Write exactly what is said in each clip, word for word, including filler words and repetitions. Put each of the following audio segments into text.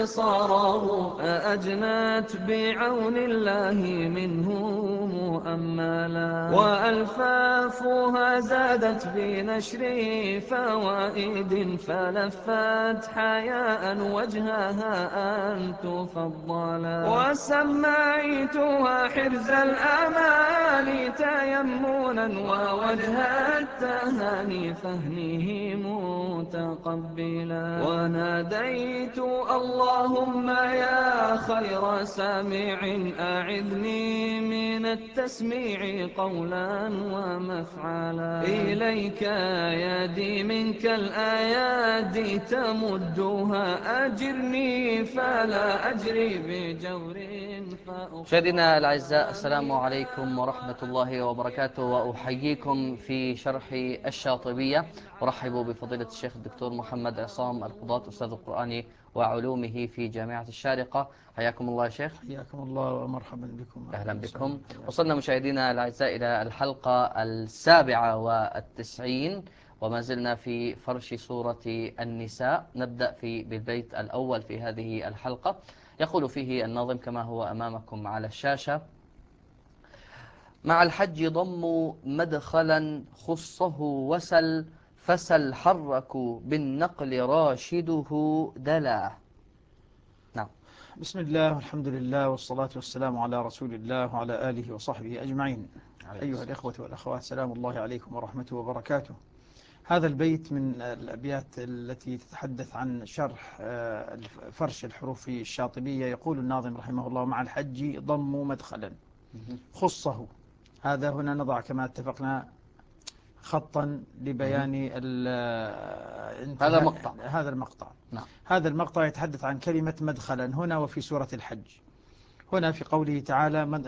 صاروا أجنت بعون الله منه مؤملا، وألفافها زادت بنشر فوائد فلفت حياء وجهها أن تفضلا، وسميتها حرز الأمان تيمنا ووجه التهاني فهمه متقبلا، وناديت اللهم يا خير سامع أعذني من التسميع قولا ومفعلا، إليك يدي منك الآيات تمدها أجرني فلا أجري بجور فأخذ. مشاهدينا الأعزاء، السلام عليكم ورحمة الله وبركاته، وأحييكم في شرح الشاطبية. أرحب بفضيلة الشيخ الدكتور محمد عصام القضاة، أستاذ القرآن وعلومه في جامعة الشارقة. حياكم الله يا شيخ. حياكم الله ومرحبا بكم. أهلا بكم. وصلنا مشاهدينا الأعزاء إلى الحلقة السابعة والتسعين، وما زلنا في فرش سورة النساء. نبدأ في بالبيت الأول في هذه الحلقة. يقول فيه الناظم كما هو أمامكم على الشاشة: مع الحج ضم مدخلا خصه وسل، فسل حرك بالنقل راشده دلا. نعم. بسم الله والحمد لله والصلاة والسلام على رسول الله وعلى آله وصحبه أجمعين. أيها الإخوة والأخوات، سلام الله عليكم ورحمته وبركاته. هذا البيت من الأبيات التي تتحدث عن شرح فرش الحروف الشاطبية. يقول الناظم رحمه الله: مع الحج ضم مدخلا خصه. هذا هنا نضع كما اتفقنا خطا لبيان هذا المقطع. هذا المقطع نعم. هذا المقطع يتحدث عن كلمة مدخلا هنا وفي سورة الحج. هنا في قوله تعالى مد...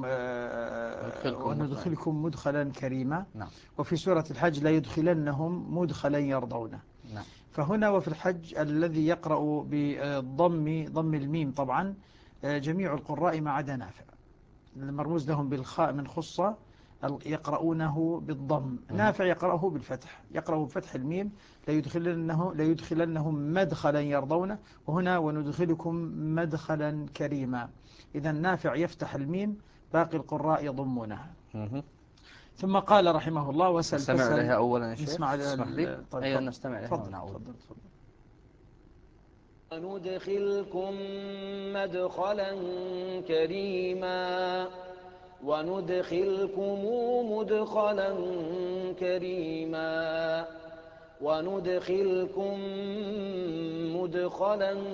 وندخلكم مدخلا كريما. نعم. وفي سورة الحج لا يدخلنهم مدخلا يرضونه. نعم. فهنا وفي الحج الذي يقرأ بضم ضم الميم طبعا جميع القراء ما عدا نافع، المرموز لهم بالخاء من خصة يقرؤونه بالضم. نافع يقرأه بالفتح، يقرأه بفتح الميم: لا يدخلنه لا يدخلنهم مدخلا يرضونه. وهنا وندخلكم مدخلا كريما. إذا نافع يفتح الميم، باقي القراء يضمونها. ثم قال رحمه الله: وسل فسل. نستمع إليها أولا يا شيخ. نسمع لي. طيب أيوة نستمع إليها ونعود. وندخلكم مدخلا كريما، وندخلكم مدخلا كريما، وندخلكم مدخلا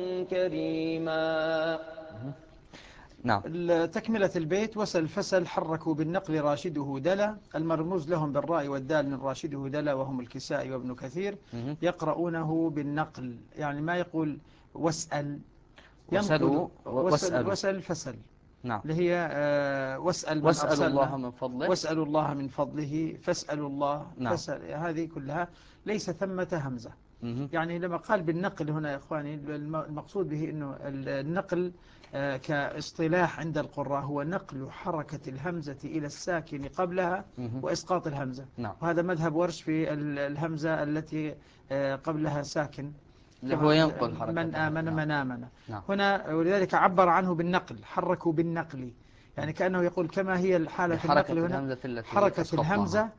كريما. نعم. تكملة البيت: وسل فسل حركوا بالنقل راشده دلا. المرموز لهم بالراء والدال من راشده دلا وهم الكسائي وابن كثير. يقرؤونه بالنقل، يعني ما يقول واسأل، وسلوا وسل, وسل فسل. نعم. اللي هي آه واسأل من واسألوا أرسلنا، الله من فضله، واسألوا الله من فضله، فاسألوا الله. نعم. فسأل. هذه كلها ليس ثمة همزة. مه. يعني لما قال بالنقل هنا يا إخواني، المقصود به أنه النقل آه كاصطلاح عند القراء هو نقل حركة الهمزة إلى الساكن قبلها مه. وإسقاط الهمزة. نعم. وهذا مذهب ورش في الهمزة التي آه قبلها ساكن، اللي هو ينقل حركة من آمن. نعم. من آمن. نعم. هنا ولذلك عبر عنه بالنقل، حركوا بالنقل، يعني كأنه يقول كما هي الحالة النقل هنا حركة الهمزة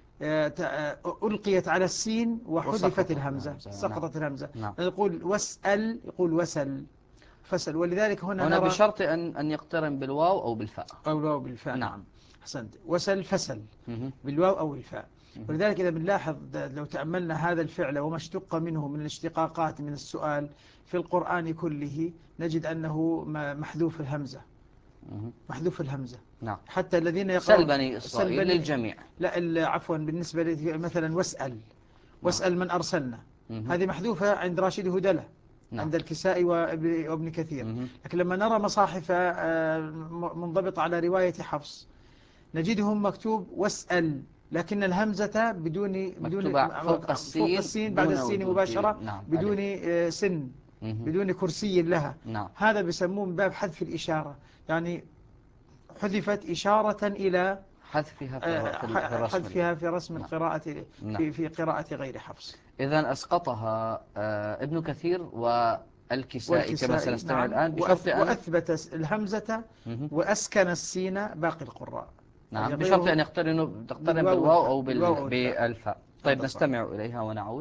ألقيت على السين وحذفت الهمزة، سقطت الهمزة. نعم. يقول واسأل، يقول وسل فسل. ولذلك هنا هنا نرى بشرط أن أن يقترن بالواو أو بالفاء. أو الواو بالفاء. نعم, نعم. حسنت. وسل فسل مه. بالواو أو الفاء. ولذلك إذا بنلاحظ لو تأملنا هذا الفعل وما اشتق منه من الاشتقاقات من السؤال في القرآن كله، نجد أنه محذوف الهمزة، محذوف الهمزة. نعم. حتى الذين يقرؤون سل بني إسرائيل للجميع. لا عفوا، بالنسبة لي مثلا واسأل، واسأل من أرسلنا، مه. هذه محذوفة عند راشد هدلة. نعم. عند الكسائي وابن كثير. مه. لكن لما نرى مصاحف منضبطة على رواية حفص نجدهم مكتوب واسأل، لكن الهمزة بدون بدون فوق السين, فوق السين بعد السين مباشرة. نعم. بدون سن. مه. بدون كرسي لها. نعم. هذا بيسموه من باب حذف الإشارة، يعني حذفت إشارة إلى حذفها في الرسم حذفها في رسم نعم. القراءة نعم. في في قراءة غير حفص. إذن أسقطها ابن كثير و الكسائي كما والكسائي سنستمع نعم، الآن، بشرط وأث- أن وأثبت الهمزة مه. وأسكن السين باقي القراء، نعم، يعني بشرط أن غيره يقترن تقترن بالواو بالواو والفاء، أو بالواو بال... أو الفاء. بالفاء. طيب هذا صحيح. نستمع إليها ونعود.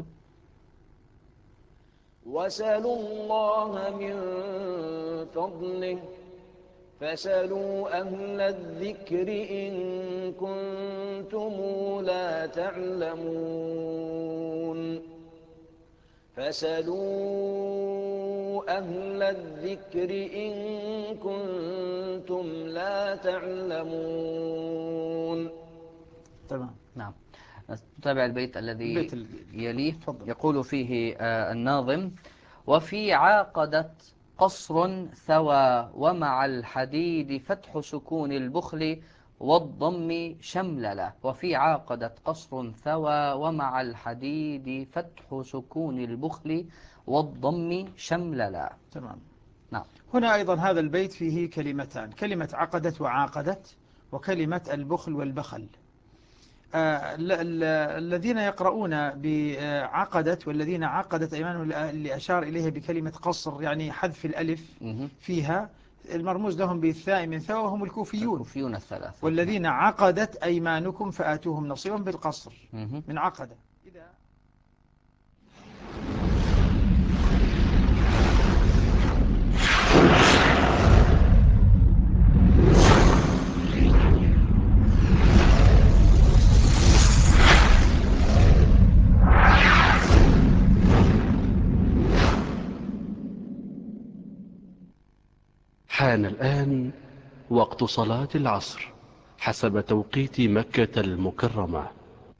وسلوا الله من فضله فسلوا أهل الذكر إن كنتم لا تعلمون فسلوا أهل الذكر إن كنتم لا تعلمون. تمام. نعم، نتابع البيت البيت الذي اللي يليه. تفضل. يقول فيه آه، الناظم: وفي عاقدة قصر ثوى ومع الحديد فتح سكون البخل والضم شمللة. وفي عاقدة قصر ثوى ومع الحديد فتح سكون البخل والضم شمللة. تمام. نعم. هنا أيضا هذا البيت فيه كلمتان، كلمة عقدت وعاقدت، وكلمة البخل والبخل. آه، ال- ال- الذين يقرؤون بعقدت والذين عقدت أيمانهم اللي أشار إليها بكلمة قصر يعني حذف الألف مه. فيها، المرموز لهم بالثاء من ثوى وهم الكوفيون. الكوفيون الثلاثة. نعم. والذين عقدت أيمانكم فآتوهم نصيبا بالقصر مه. من عقدة. إذا حان الآن وقت صلاة العصر حسب توقيت مكة المكرمة.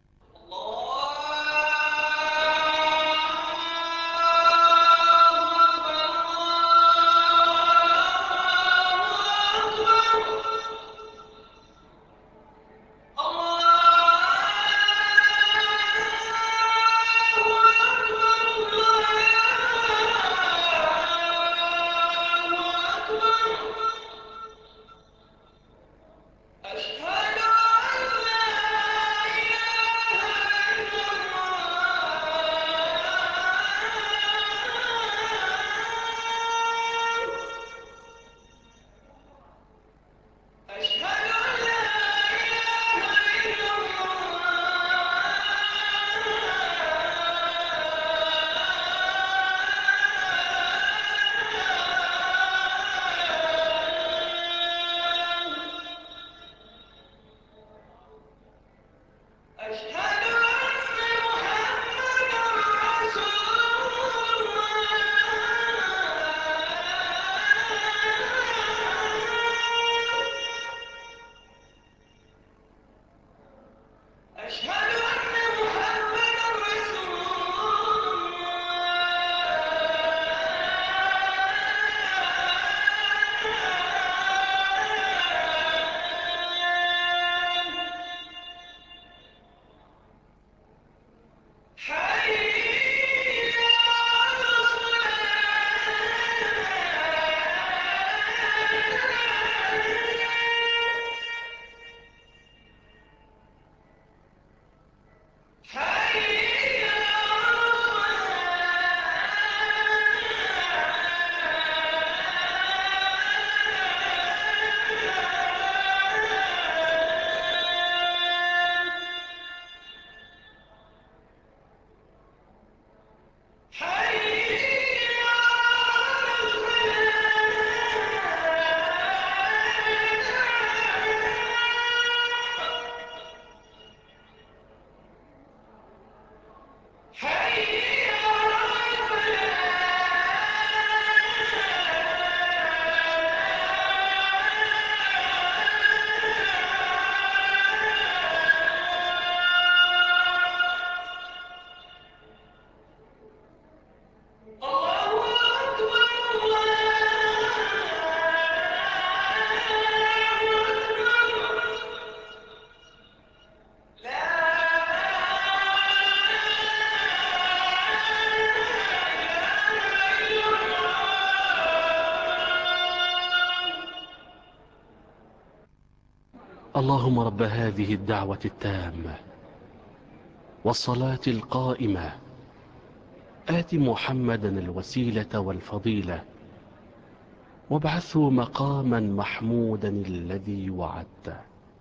اللهم رب هذه الدعوة التامة والصلاة القائمة آت محمدا الوسيلة والفضيلة وابعثه مقاما محمودا الذي وعدته.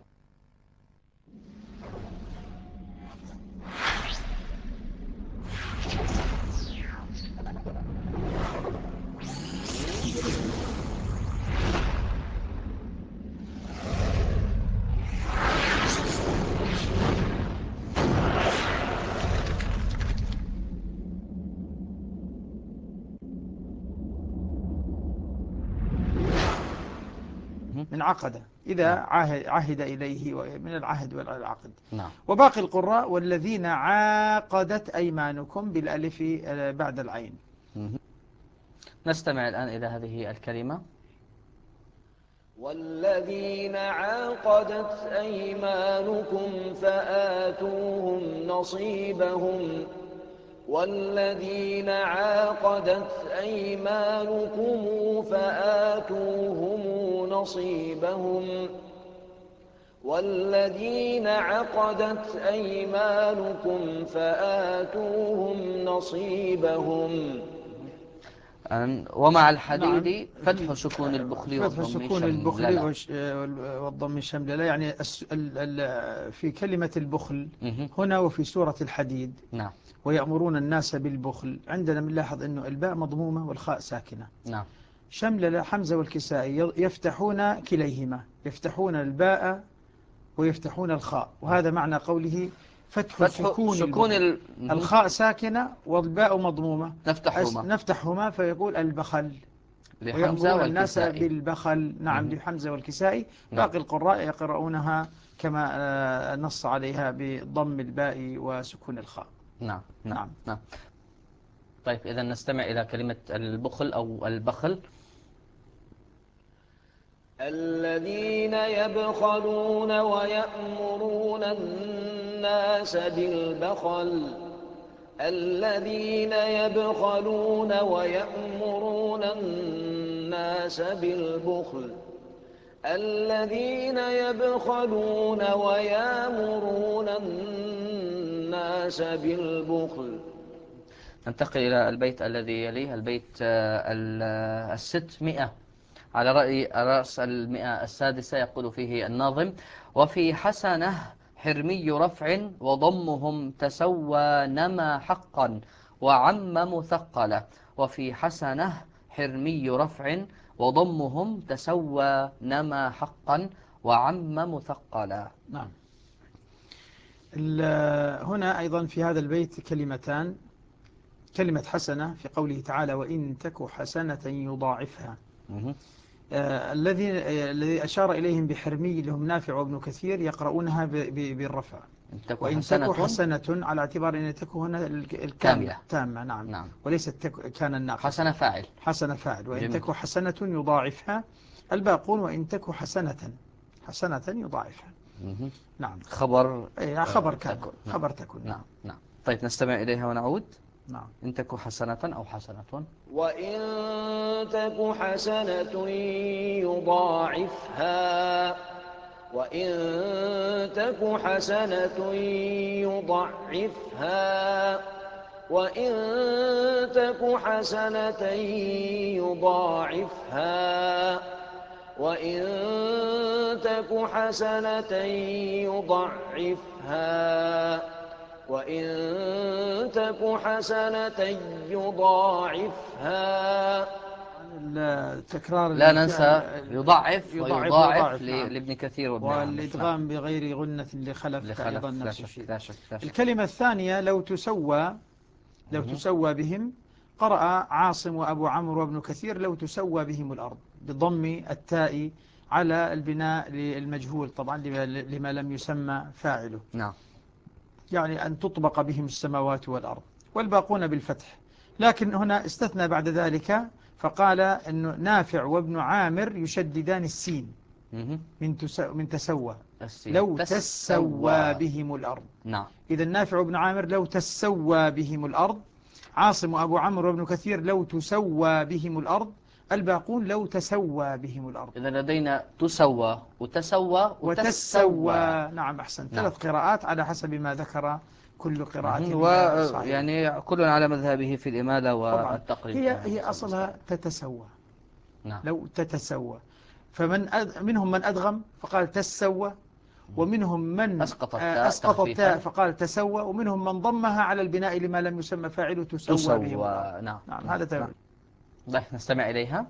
من عقد إذا نعم. عاهد, عهد إليه من العهد والعقد. نعم. وباقي القراء والذين عاقدت أيمانكم بالألف بعد العين. نستمع الآن إلى هذه الكلمة. والذين عاقدت أيمانكم فآتوهم نصيبهم والذين عاقدت أيمانكم فآتوهم نصيبهم والذين عقدت أيمانكم فآتوهم نصيبهم. ومع الحديد نعم. فتح سكون البخل فتح والضم سكون البخل شمللة. والضم الشمللة، يعني في كلمة البخل هنا وفي سورة الحديد. نعم. ويأمرون الناس بالبخل، عندنا بنلاحظ أنه الباء مضمومة والخاء ساكنة. نعم. شمللة حمزة والكسائي يفتحون كليهما، يفتحون الباء ويفتحون الخاء، وهذا معنى قوله فتح, فتح سكون, سكون ال... الخاء ساكنة والباء مضمومة نفتحهما أس... نفتحهما فيقول البخل. لحمزة ويأمرون الناس والكسائي بالبخل. نعم. لحمزة والكسائي. نعم. باقي القراء يقرؤونها كما نص عليها بضم الباء وسكون الخاء. نعم. نعم. نعم. نعم. طيب إذا نستمع إلى كلمة البخل أو البخل. الذين يبخلون ويأمرون الناس بالبخل الذين يبخلون ويأمرون الناس بالبخل الذين يبخلون ويأمرون الناس بالبخل. ننتقل إلى البيت الذي يليه، البيت الستمائة على رأي رأس المئة السادسة. يقول فيه الناظم: وفي حسنة حرمي رفع وضمهم تسوى نما حقا وعم مثقلة. وفي حسنة حرمي رفع وضمهم تسوى نما حقا وعم مثقلة. نعم. هنا أيضا في هذا البيت كلمتان. كلمة حسنة في قوله تعالى وإن تك حسنة يضاعفها. آه الذي الذي أشار إليهم بحرمي لهم نافع وابن كثير يقرؤونها بالرفع. وإن تك حسنة على اعتبار أن تك هنا الكاملة تامة. نعم. نعم. وليست تك كان الناقص. حسنة فاعل. حسنة فاعل. وإن تك حسنة يضاعفها. الباقون وإن تك حسنة حسنة يضاعفها. نعم. خبر إيه خبر كان. تكن. خبر تكن. نعم. نعم. طيب نستمع إليها ونعود. نعم. إن تك حسنة أو حسنة. وإن تك حسنة يضاعفها وإن تك حسنة يضاعفها وإن تك حسنة يضاعفها وإن تك حسنة يضاعفها وإن تك حسنة يضاعفها. التكرار لا ننسى يضاعف ويضاعف نعم. لابن كثير وابن والإدغام نعم. بغير غنة لخلف أيضا نفس الشيء. لا شك لا شك. الكلمة الثانية لو تسوى لو تسوى بهم قرأ عاصم وأبو عمرو وابن كثير لو تسوى بهم الأرض بضم التاء على البناء للمجهول طبعا لما لم يسمى فاعله. نعم. يعني أن تطبق بهم السماوات والأرض. والباقون بالفتح. لكن هنا استثنى بعد ذلك فقال أنه نافع وابن عامر يشددان السين من تسو من تسوى لو تسوى بهم الأرض. نعم. إذا نافع وابن عامر لو تسوى بهم الأرض. عاصم وأبو عمرو وابن كثير لو تسوى بهم الأرض. الباقون لو تسوى بهم الأرض. إذا لدينا تسوى وتسوى وتسوى. نعم أحسن. نعم. ثلاث قراءات على حسب ما ذكر كل قراءة هي صحيحة. ويعني كل على مذهبه في الإمالة طبعا والتقريب. هي هي أصلها تتسوى. نعم. لو تتسوى، فمن أد... منهم من أدغم فقال تسوى، ومنهم من أسقط التاء أسقط التاء تخفيفا فقال تسوى، ومنهم من ضمها على البناء لما لم يسمى فاعله تسوى بهم الأرض. تسوى. نعم. نعم هذا تمام. نعم. نستمع إليها.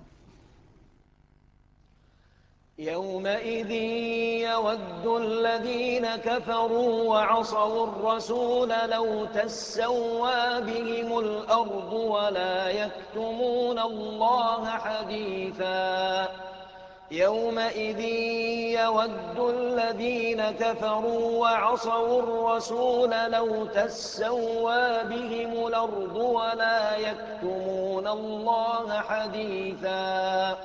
يومئذ يود الذين كفروا وعصوا الرسول لو تسوى بهم الأرض ولا يكتمون الله حديثا. يومئذ يود الذين كفروا وعصوا الرسول لو تسوى بهم الأرض ولا يكتمون الله حديثا.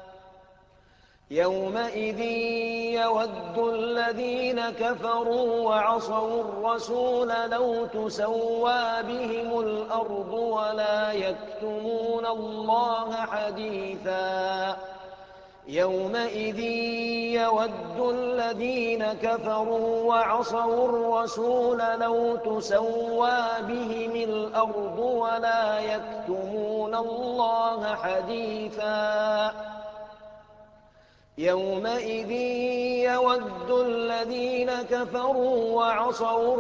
يومئذ يود الذين كفروا وعصوا الرسول لو تسوى بهم الأرض ولا يكتمون الله حديثا. يومئذ يود الذين كفروا وعصوا الرسول لو تسوى بهم الأرض ولا يكتمون الله حديثا. يومئذ يود الذين كفروا وعصوا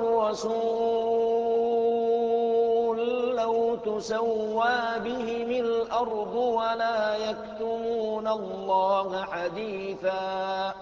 الرسول لو تسوى بهم الأرض ولا يكتمون الله حديثا.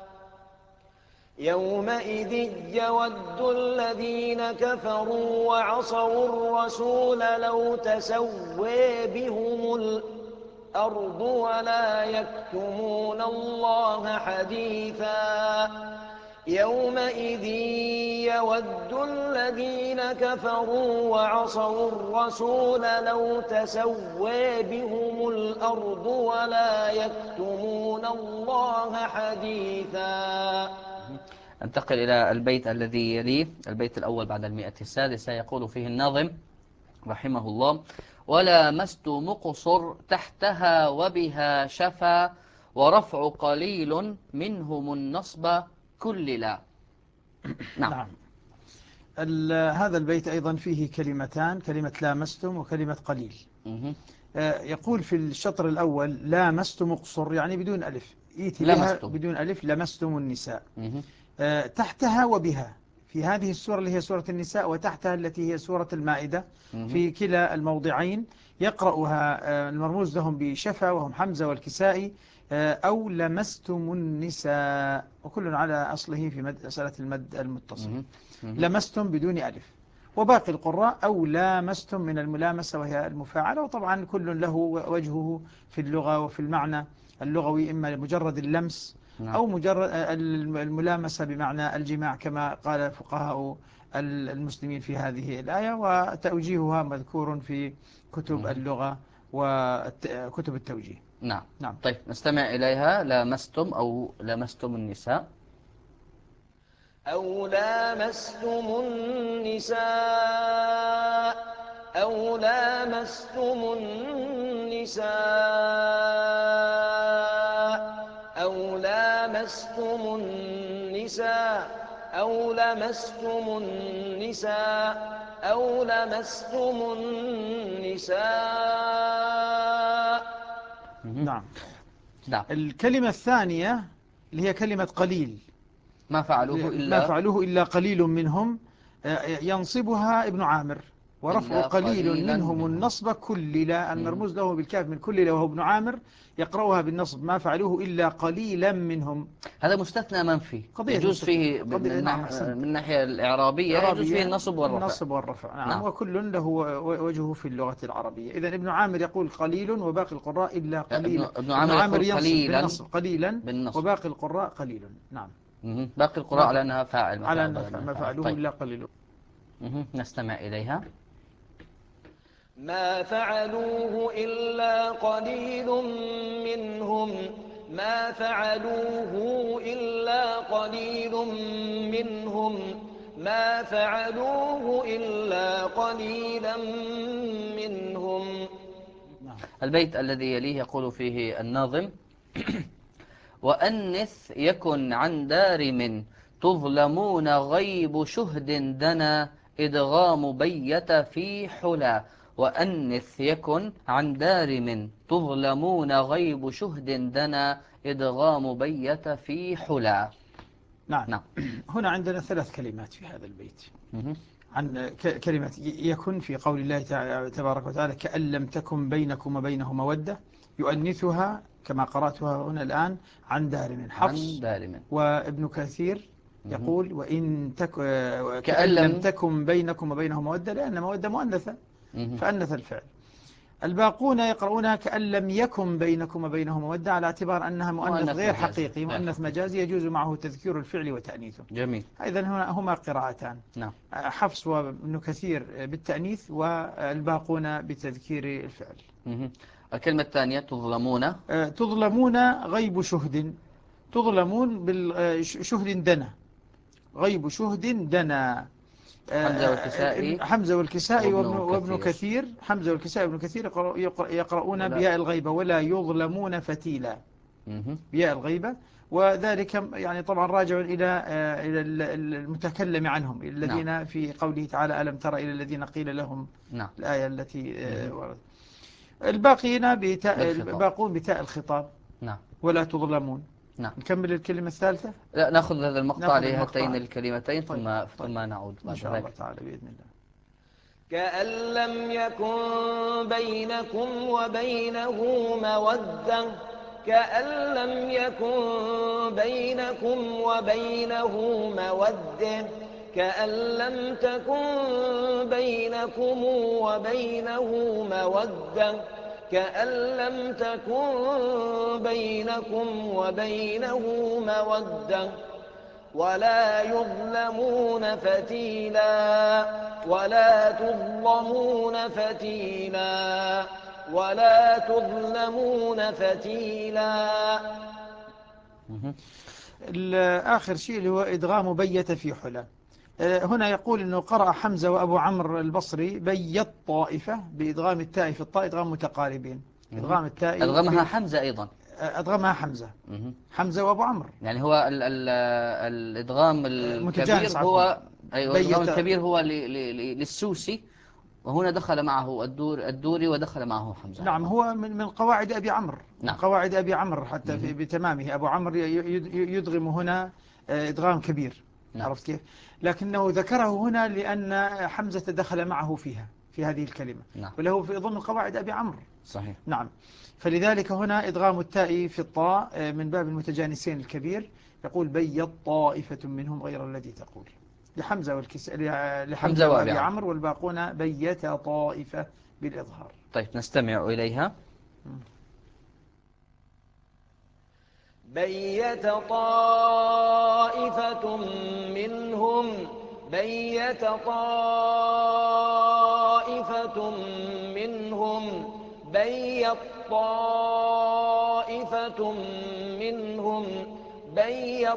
يومئذ يود الذين كفروا وعصوا الرسول لو تسوى بهم الأرض الأرض ولا يكتمون الله حديثا. يومئذ يود الذين كفروا وعصوا الرسول لو تسوى بهم الأرض ولا يكتمون الله حديثا. انتقل إلى البيت الذي يليه، البيت الأول بعد المئة السادسة. يقول فيه الناظم رحمه الله: ولامست مقصر تحتها وبها شفا ورفع قليل منهم النصب كل لا. نعم, نعم. هذا البيت أيضا فيه كلمتان، كلمة لامستم وكلمة قليل. يقول في الشطر الأول لامست مقصر يعني بدون ألف، يأتي بها بدون ألف، لمستم النساء. تحتها وبها في هذه السورة اللي هي سورة النساء، وتحتها التي هي سورة المائدة، في كلا الموضعين يقرأها المرموز لهم بشفا وهم حمزة والكسائي، أو لمستم النساء، وكل على أصله في مسألة المد المتصل. لمستم بدون ألف. وباقي القراء أو لامستم من الملامسة وهي المفاعلة، وطبعا كل له وجهه في اللغة وفي المعنى اللغوي، إما مجرد اللمس أو مجرد الملامسة بمعنى الجماع كما قال فقهاء المسلمين في هذه الآية، وتوجيهها مذكور في كتب اللغة وكتب التوجيه. نعم. نعم. طيب نستمع إليها. لامستم أو لمستم النساء. أو لامستم النساء أو لامستم النساء أو لامستم النساء أو لمستم النساء أو لمستم النساء. نعم. نعم. الكلمة الثانية اللي هي كلمة قليل، ما فعلوه إلا ما فعلوه إلا قليل منهم، ينصبها ابن عامر، ورفع قليل منهم النصب كل لا، المرموز له بالكاف من كل لا وهو ابن عامر يقرأها بالنصب ما فعلوه إلا قليلا منهم. هذا مستثنى منفي يجوز فيه من, نعم من الناحية الإعرابية يجوز فيه النصب والرفع. النصب والرفع. نعم. نعم. وكل له وجهه في اللغة العربية. إذن ابن عامر يقول قليل وباقي القراء إلا قليلا. ابن عامر, عامر ينصب قليلا بالنصب قليلا بالنصب. وباقي القراء قليل. نعم. باقي القراء على أنها فاعل على أنها ما فعلوه طيب. إلا قليل. نستمع إليها. ما فعلوه إلا قليل منهم ما فعلوه إلا قليل منهم ما فعلوه إلا قليلا منهم. البيت الذي يليه يقول فيه الناظم: وأنث يكن عن دارم تظلمون غيب شهد دنا إدغام بيت في حلا، وأنث يكن عن دارم تظلمون غيب شهد دنا إدغام بيت في حلا. نعم. نعم. هنا عندنا ثلاث كلمات في هذا البيت. مه. عن ك- كلمة يكن في قول الله تعالى تبارك وتعالى كأن لم تكن بينكم وبينه مودة، يؤنثها كما قرأتها هنا الآن عن دارم عن حفص دارم. وابن كثير مه. يقول وإن تك كأن كأن لم لم. تكن بينكم وبينه مودة، لأن مودة مؤنثة مه. فأنث الفعل. الباقون يقرؤونها كأن لم يكن بينكم وبينه مودة، على اعتبار أنها مؤنث مؤنث غير مجازي. حقيقي، غير مؤنث حقيقي. مجازي يجوز معه تذكير الفعل وتأنيثه. جميل. إذا هنا هما قراءتان، نعم. حفص وابن كثير بالتأنيث والباقون بتذكير الفعل. مه. الكلمة الثانية تظلمون. تظلمون غيب شهد، تظلمون بالشهد دنا، غيب شهد دنا. حمزة والكسائي حمزة والكسائي وابن, وابن وابن كثير. كثير حمزة والكسائي وابن كثير يقرؤون ولا. بياء الغيبة ولا يظلمون فتيلا، مه. بياء الغيبة. وذلك يعني طبعا راجع إلى إلى المتكلم عنهم نعم. الذين في قوله تعالى ألم تر إلى الذين قيل لهم، نعم. الآية التي مه. وردت. الباقين بتاء، بالخطاب. الباقون بتاء الخطاب نعم. ولا تظلمون. نعم. نكمل الكلمة الثالثة. لا، نأخذ هذا المقطع نأخذ لهاتين المقطع. الكلمتين طيب. ثم طيب ثم نعود إن بعد شاء الله ذلك. تعالى بإذن الله. كأن لم يكن بينكم وبينه مودة كأن لم يكن بينكم وبينه مودة كأن لم تكن بينكم وبينه مودة كأن لم تكن بينكم وبينه مودة ولا يظلمون فتيلا ولا تظلمون فتيلا ولا تظلمون فتيلا. مه. آخر شيء اللي هو إدغام بيت في حلا. هنا يقول أنه قرأ حمزة وأبو عمرو البصري بيت طائفة بإدغام التاء في الطاء إدغام متقاربين. مه. إدغام التاء أدغمها في حمزة أيضا. أدغمها حمزة مه. حمزة وأبو عمرو يعني هو ال ال الإدغام متجانس الكبير عفوا. هو، أيوة الإدغام بيت. الكبير هو ل- ل- ل- للسوسي، وهنا دخل معه الدور الدوري ودخل معه حمزة نعم أيضا. هو من من قواعد أبي عمرو، من نعم. قواعد أبي عمرو حتى في مه. بتمامه. أبو عمرو ي- ي- يدغم هنا إدغام كبير. نعم. عرفت كيف؟ لكنه ذكره هنا لأن حمزة دخل معه فيها في هذه الكلمة، نعم. وله في ضمن قواعد أبي عمرو. صحيح. نعم. فلذلك هنا إدغام التاء في الطاء من باب المتجانسين الكبير. يقول بيض طائفة منهم غير الذي تقول لحمزة والكس لحمزة حمزة وأبي وأبي عمرو. عمرو، والباقون بيت طائفة بالإظهار. طيب نستمع إليها. بيت طائفة منهم بيت طائفة منهم بيت طائفة منهم بيت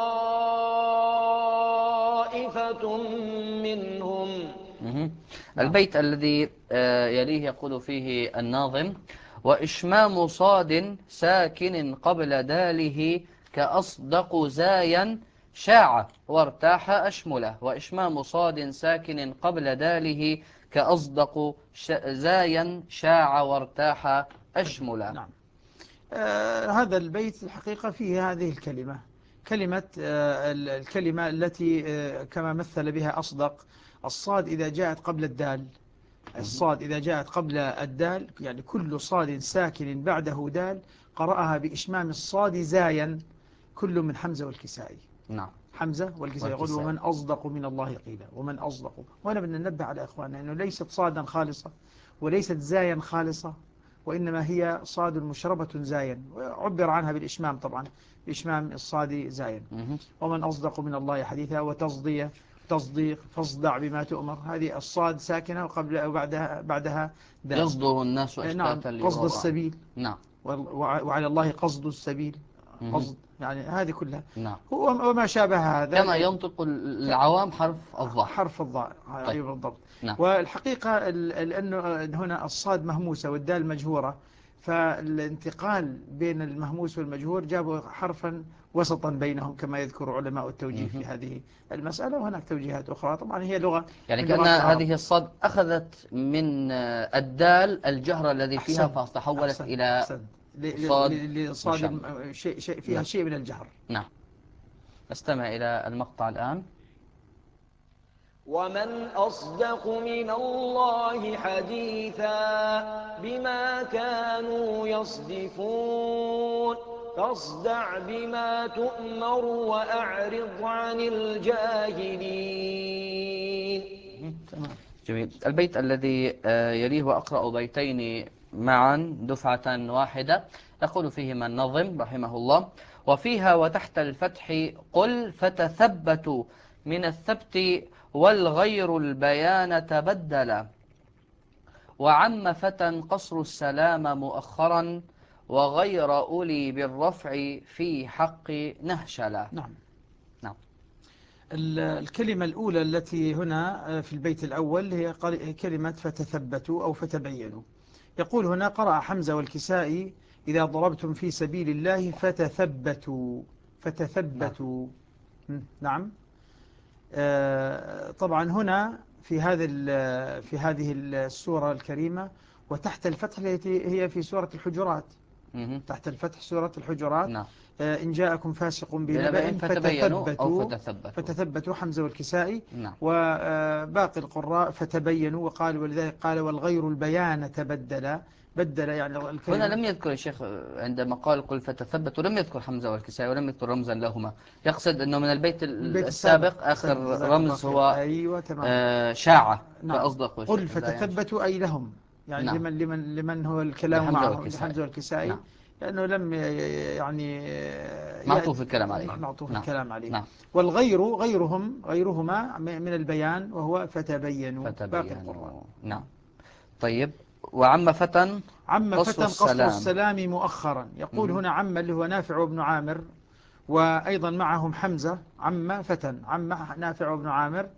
طائفة منهم. مه. نعم. البيت الذي آه، يليه يقول فيه الناظم: وإشمام صاد ساكن قبل داله كأصدق زايا شاع وارتاح أشمله. وإشمام صاد ساكن قبل داله كأصدق زايا شاع وارتاح أشمله. نعم. آه هذا البيت الحقيقة فيه هذه الكلمة، كلمة آه الكلمة التي آه كما مثل بها أصدق. الصاد إذا جاءت قبل الدال، الصاد إذا جاءت قبل الدال يعني كل صاد ساكن بعده دال قرأها بإشمام الصاد زايا، كل من حمزة والكسائي. نعم. حمزة والكسائي يقول والكسائي. ومن أصدق من الله قيلا، ومن أصدق. وأنا بدنا ننبه على إخواننا أنه ليست صادا خالصة وليست زايا خالصة، وإنما هي صاد مشربة زايا، وعبر عنها بالإشمام طبعا، بإشمام الصاد زايا. مه. ومن أصدق من الله حديثا وتصدية تصديق فاصدع بما تؤمر، هذه الصاد ساكنة وقبل وبعدها بعدها دال. يصدر الناس نعم. أشتاتا قصد ليروا. السبيل. نعم. وعلى الله قصد السبيل. مه. قصد يعني هذه كلها. نعم. وما شابه هذا كما ينطق العوام حرف الظاء. حرف الضاء. طيب. أيوة بالضبط. نعم. والحقيقة لأنه هنا الصاد مهموسة والدال مجهورة، فالانتقال بين المهموس والمجهور جابوا حرفا وسطا بينهم كما يذكر علماء التوجيه في مهم. هذه المسألة، وهناك توجيهات أخرى. طبعا هي لغة يعني من كأن لغات العرب. هذه الصاد أخذت من آه، الدال الجهر الذي فيها أحسن فتحولت أحسن إلى أحسن ل- صاد ل- لصاد مشدد. الم- شيء شيء فيها نعم شيء من الجهر. نعم. نستمع إلى المقطع الآن. ومن أصدق من الله حديثا بما كانوا يصدفون فاصدع بما تؤمر وأعرض عن الجاهلين. تمام. جميل. البيت الذي آه، يليه وأقرأ بيتين معا دفعة واحدة يقول فيهما النظم رحمه الله: وفيها وتحت الفتح قل فتثبتوا من الثبت والغير البيان تبدل، وعم فتى قصر السلام مؤخرا وغير أولي بالرفع في حق نهشلا. نعم. نعم. ال- الكلمة الأولى التي هنا في البيت الأول هي قال- كلمة فتثبتوا أو فتبينوا. يقول هنا: قرأ حمزة والكسائي: إذا ضربتم في سبيل الله فتثبتوا. نعم. فتثبتوا. م، نعم. آه، طبعا هنا في هذا ال- في هذه السورة الكريمة وتحت الفتح التي هي في سورة الحجرات. مهم. تحت الفتح سورة الحجرات: نعم. آه، إن جاءكم فاسق بنبأ بنبأ فتبينوا أو فتثبتوا. فتثبتوا. فتثبتوا حمزة والكسائي. نعم. وباقي القراء فتبينوا، وقال ولذلك قال والغير البيان تبدل. بدل يعني هنا الكلمة. لم يذكر الشيخ عندما قال قل فتثبت، ولم يذكر حمزة والكسائي ولم يذكر رمزا لهما. يقصد أنه من البيت من البيت السابق. السابق أحسنت، آخر جزاك الله رمز خير. هو أيوة تمام. آه، شاعة نعم. فأصدق وش- قل البيان. فتثبتوا أي لهم، يعني نعم. لمن لمن لمن هو الكلام لحمزة معهم، والكسائي. لحمزة والكسائي، نعم. لأنه لم ي- يعني معطوف يأتي الكلام عليه. معطوف نعم. الكلام عليه. نعم. والغير غيرهم غيرهما من البيان وهو فتبينوا باقي القراء. فتبينوا. نعم. طيب. وعم فتى عم قصر فتى قصر السلام. السلام مؤخرا. يقول مهم. هنا عم اللي هو نافع وابن عامر، وأيضا معهم حمزة. عم فتى، عم نافع وابن عامر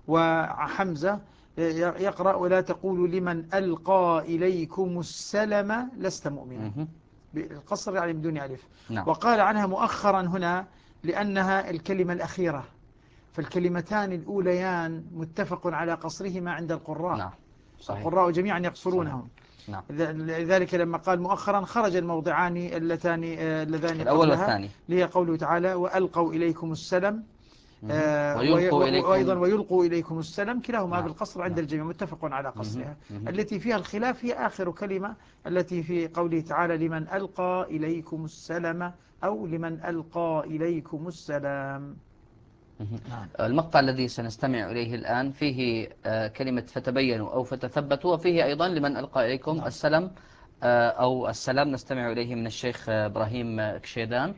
وحمزة يقرأ: ولا تقولوا لمن ألقى إليكم السلم لست مؤمنا. مهم. بالقصر يعني بدون ألف. نعم. وقال عنها مؤخرا هنا لأنها الكلمة الأخيرة، فالكلمتان الأوليان متفق على قصرهما عند القراء. نعم. صحيح. القراء جميعا صحيح. يقصرونهم. نعم. لذلك لما قال مؤخرا خرج الموضعان اللتان آه، اللذان الأول قبلها، والثاني. اللي هي قوله تعالى: وألقوا إليكم السلم. مهم. آه، وي- ويلقوا و- وأيضا إليكم. ويلقوا إليكم السلم، كلاهما نعم. بالقصر عند نعم. الجميع، متفق على مهم. قصرها. مهم. التي فيها الخلاف هي آخر كلمة التي في قوله تعالى: لمن ألقى إليكم السلم، أو لمن ألقى إليكم السلام. مهم. نعم. المقطع الذي سنستمع إليه الآن فيه آه، كلمة فتبينوا أو فتثبتوا، وفيه أيضا لمن ألقى إليكم نعم. السلام آه، أو السلام. نستمع إليه من الشيخ آه، إبراهيم آه، كشيدان.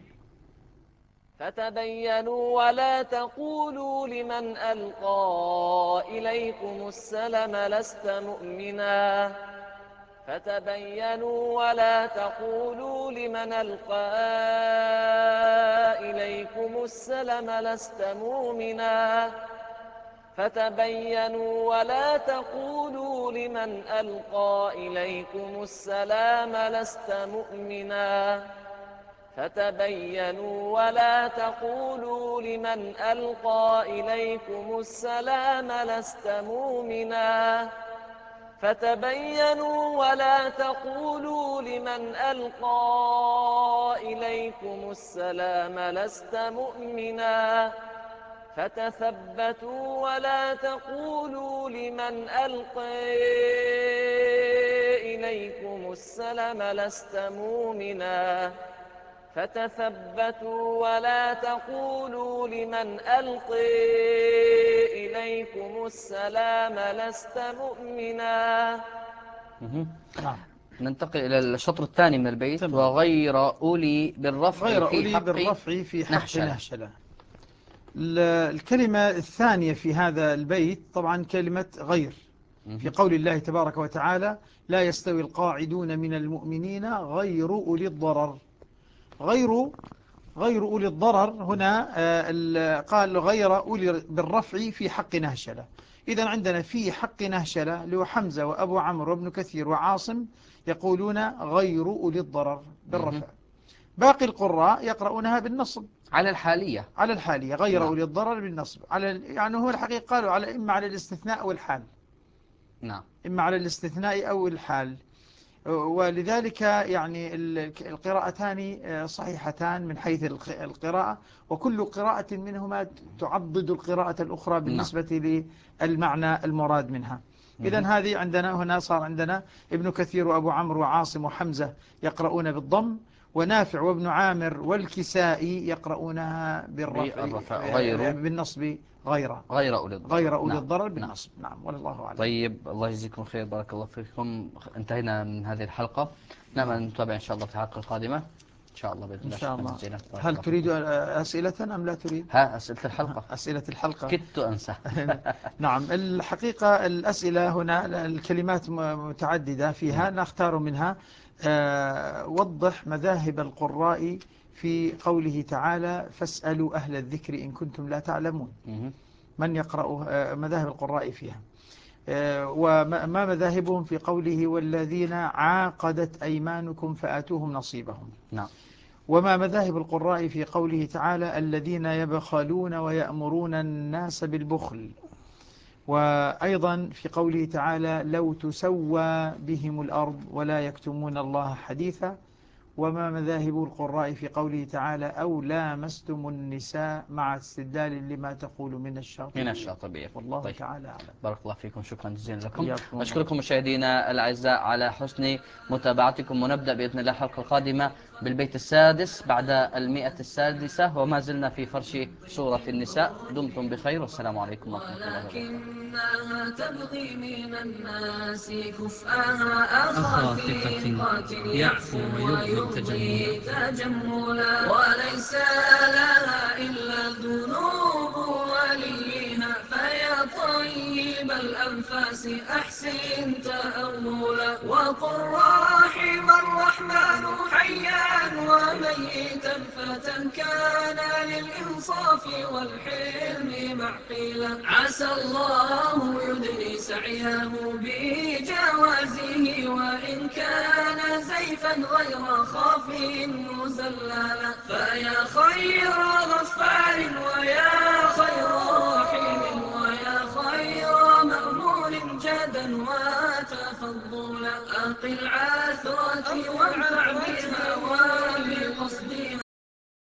فتبينوا ولا تقولوا لمن ألقى إليكم السلم لست مؤمنا فتبينوا ولا تقولوا لمن ألقى إليكم السلم لست مؤمنا فتبينوا ولا تقولوا لمن ألقى إليكم السلام لست مؤمنا فتبينوا ولا تقولوا لمن ألقى إليكم السلام لست مؤمنا فتبينوا ولا تقولوا لمن ألقى إليكم السلام لست مؤمنا فتثبتوا ولا تقولوا لمن ألقى إليكم السلام لست مؤمنا فتثبتوا ولا تقولوا لمن ألقي إليكم السلام لست مؤمنا. مهم. نعم. ننتقل إلى الشطر الثاني من البيت: تمام. وغير أولي بالرفع غير في أولي حق بالرفع في حق نهشلة. نهشلة. ال- الكلمة الثانية في هذا البيت طبعا كلمة غير، في مهم. قول الله تبارك وتعالى: لا يستوي القاعدون من المؤمنين غير أولي الضرر. غير غير أولي الضرر هنا آه، ال- قال غير أولي بالرفع في حق نهشلة. إذا عندنا في حق نهشلة اللي هو حمزة وأبو عمرو وابن كثير وعاصم يقولون غير أولي الضرر بالرفع. باقي القراء يقرؤونها بالنصب على الحالية. على الحالية غير نعم. أولي الضرر بالنصب على يعني هو الحقيقة قالوا على إما على الاستثناء أو الحال. نعم. إما على الاستثناء أو الحال. ولذلك يعني القراءتان صحيحتان من حيث القراءة، وكل قراءة منهما تعضد القراءة الأخرى بالنسبة للمعنى المراد منها. إذن هذه عندنا هنا صار عندنا ابن كثير وأبو عمرو وعاصم وحمزة يقرؤون بالضم، ونافع وابن عامر والكسائي يقرؤونها بالرفع غير بالنصب غير غير أولي الضرر غير أولي نعم. الضرر بالنصب. نعم, نعم والله أعلم. طيب الله يجزيكم خير، بارك الله فيكم. انتهينا من هذه الحلقة، نعم نتابع إن شاء الله في الحلقة القادمة إن شاء الله بإذن الله. إن شاء الله. جزيلا. هل تريد أسئلة أم لا تريد؟ ها أسئلة الحلقة. أسئلة الحلقة كدت أنسى. نعم الحقيقة الأسئلة هنا الكلمات متعددة فيها، نختار منها أه وضح مذاهب القراء في قوله تعالى فاسألوا أهل الذكر إن كنتم لا تعلمون. من يقرأ أه مذاهب القراء فيها، أه وما مذاهبهم في قوله والذين عاقدت أيمانكم فآتوهم نصيبهم. نعم. وما مذاهب القراء في قوله تعالى الذين يبخلون ويأمرون الناس بالبخل. وأيضا في قوله تعالى لو تسوى بهم الأرض ولا يكتمون الله حديثا. وما مذاهب القراء في قوله تعالى أو لامستم النساء مع استدلال لما تقول من الشاطبية من الشاطبية. والله طيب. تعالى أعلم. بارك الله فيكم، شكرا جزيلا لكم. إياكم. أشكركم مشاهدينا الأعزاء على حسن متابعتكم، ونبدأ بإذن الله الحلقة القادمة بالبيت السادس بعد المئة السادسة، وما زلنا في فرش سورة النساء. دمتم بخير والسلام عليكم ورحمة الله وبركاته. ولكنها تبغي من الناس كفءها أخا ثقة يعفو ويرضي تجملا، وليس لها إلا ذنوب وليها فيا طيب الأنفاس أحسن تأولا، وقل رحم الرحمن حيا وميتا فتى كان للإنصاف والحلم معقلا، عسى الله يدني سعيه بجوازه وإن كان زيفا غير خاف مزللا، فيا خير غفار ويا خير رحيم ويا خير مأمون جدا وتفضلا، أقل عثرتي وانفع بها وبقصد